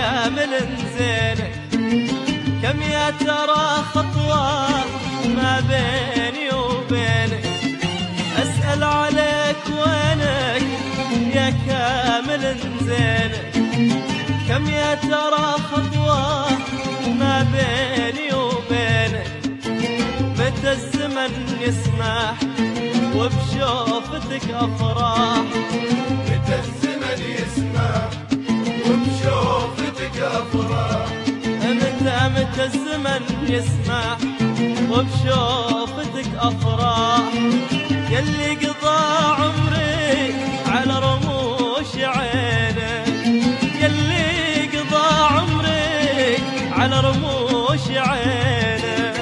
كامل زينك. كم يا ترى خطوة ما بيني وبينك، أسأل عليك وينك يا كامل زينك. كم يا ترى خطوة ما بيني وبينك، متى الزمن يسمح وبشوفتك أفراح، متى الزمن يسمح وبشوفتك أفراح، متى الزمن يسمح وبشوفتك أفراح. يلي قضى عمري على رموش عينك، يلي قضى عمري على رموش عينك.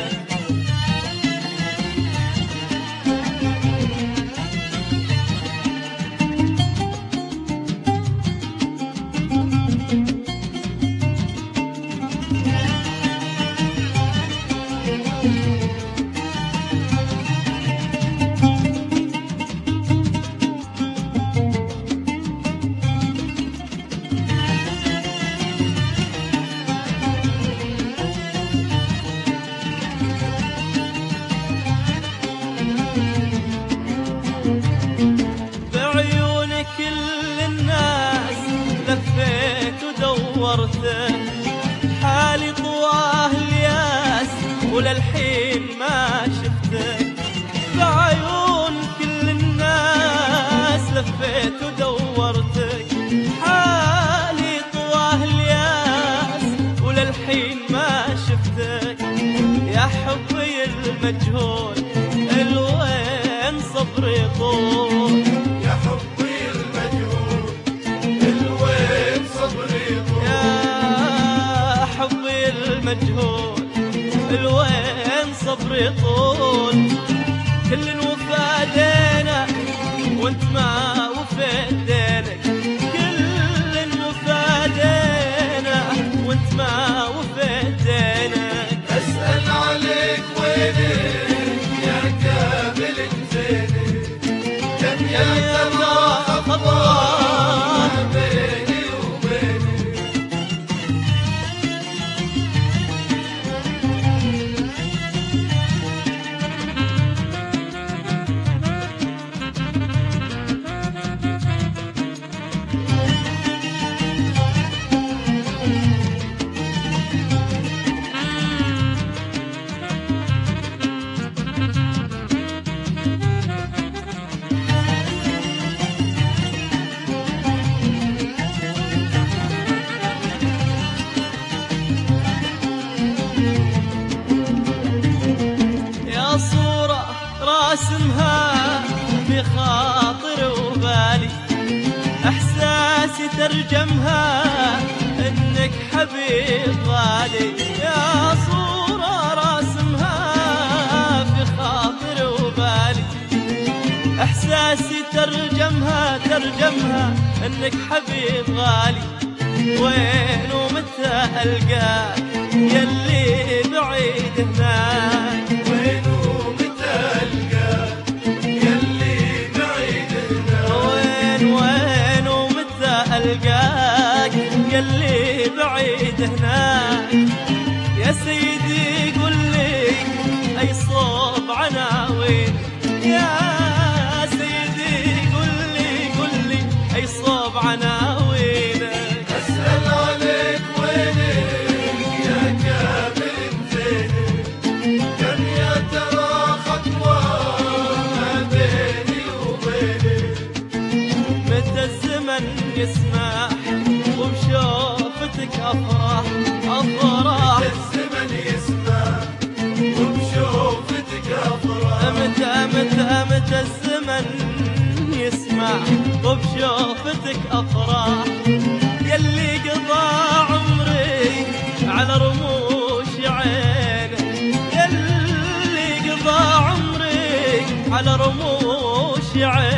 كل الناس لفيت ودورت، حالي طواه الياس وللحين ما شفتك. بعيون كل الناس لفيت ودورتك، حالي طواه الياس وللحين ما شفتك. يا حبي المجهول الوين صبري طول، يا حبي المجهول الوين صبري طول، يا حبي المجهول الوين صبري طول. كل الوفا دينا وانت ما وفيت دينك، كل الوفا دينا وانت ما وفيت دينك. أسأل عليك وينك يا كامل زينك، كم يا ترى خطوة ما بيني وبينك. راسمها بخاطر وبالي، احساسي ترجمها انك حبيب غالي. يا صورة راسمها بخاطر وبالي، احساسي ترجمها انك حبيب غالي. وين ومتى القاك يلي بعيد هناك، وين القاك يلي بعيد هناك. يا سيدي قل لي اي صوب عناوين، يا سيدي قل لي اي صوب عناوينك. أسأل عليك وينك يا كامل زينك، كم يا ترى خطوة ما بيني وبينك. متى الزمن يسمح وبشوفتك أفراح، أفراح. متى الزمن يسمح وبشوفتك أفراح، متى الزمن يسمح وبشوفتك أفراح. يلي قضى عمري على رموش عينك، يلي قضى عمري على رموش عينك.